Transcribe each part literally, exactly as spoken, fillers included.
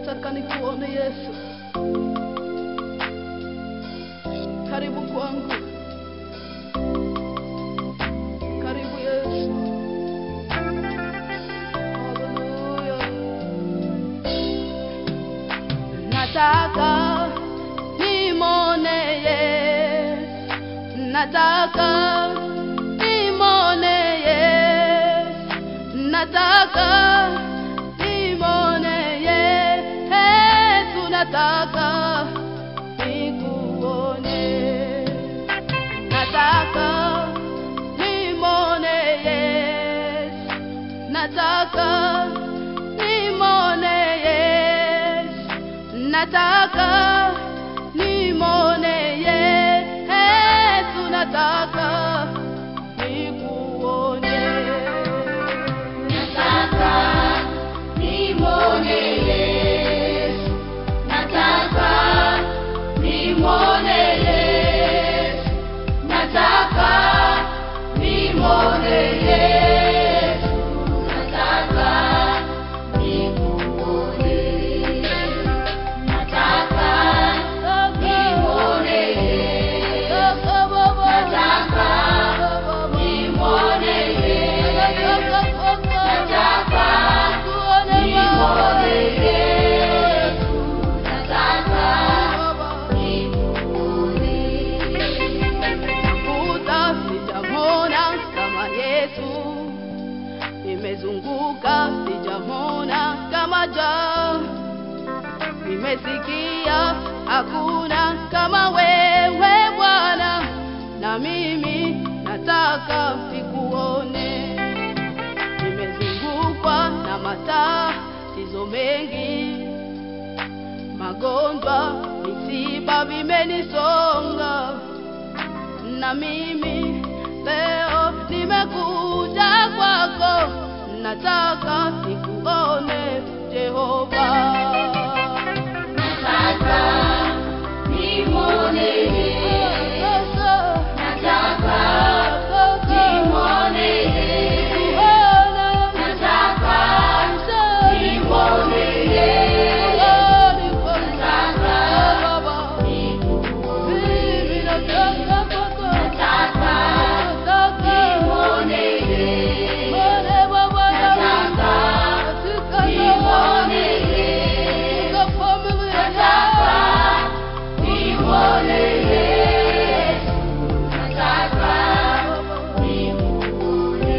nataka nikuone Yesu. Karibu kwangu, karibu Yesu. Hallelujah. Nataka nimone Yesu, nataka nimone Yesu, nataka nimone Yesu, nataka nikuone, nataka nimone Yesu, nataka nimone Yesu, nataka nimone Yesu, nataka nikuone, nataka nimone Yesu, nataka nimone Yesu, nataka nimone Yesu, nataka nikuone, nataka nimone Yesu, nataka nimone Yesu, nataka nimone Yesu, nataka nikuone. Nakuta sijamona kama Yesu, nimezunguka sijamona kama ja, nimesikia hakuna kama wewe Bwana, na mimi nataka nikuone. Nimezungukwa na matatizo mengi, magonjwa, misiba vimenisonga, na mimi leo nimekuja kwako, nataka nikuone Jehova. Nataka nimone Yesu, nataka nimone Yesu, nataka nimone Yesu, nataka nikuone, nataka nimone Yesu, nataka nimone Yesu, nataka nimone Yesu, nataka nikuone.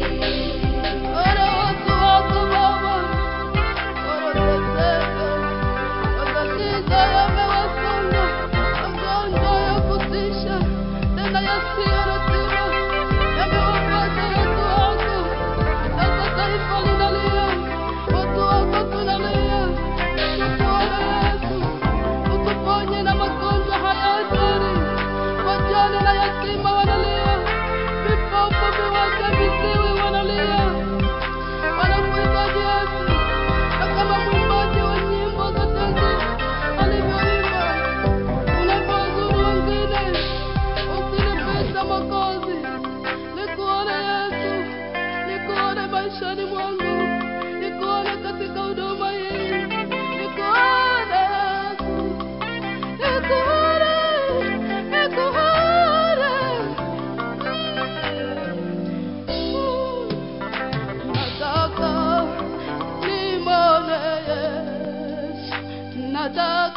Maishani mwangu, nikuone katika huduma hii, nikuone Yesu, nikuone, nikuone. Nataka nimone Yesu, nataka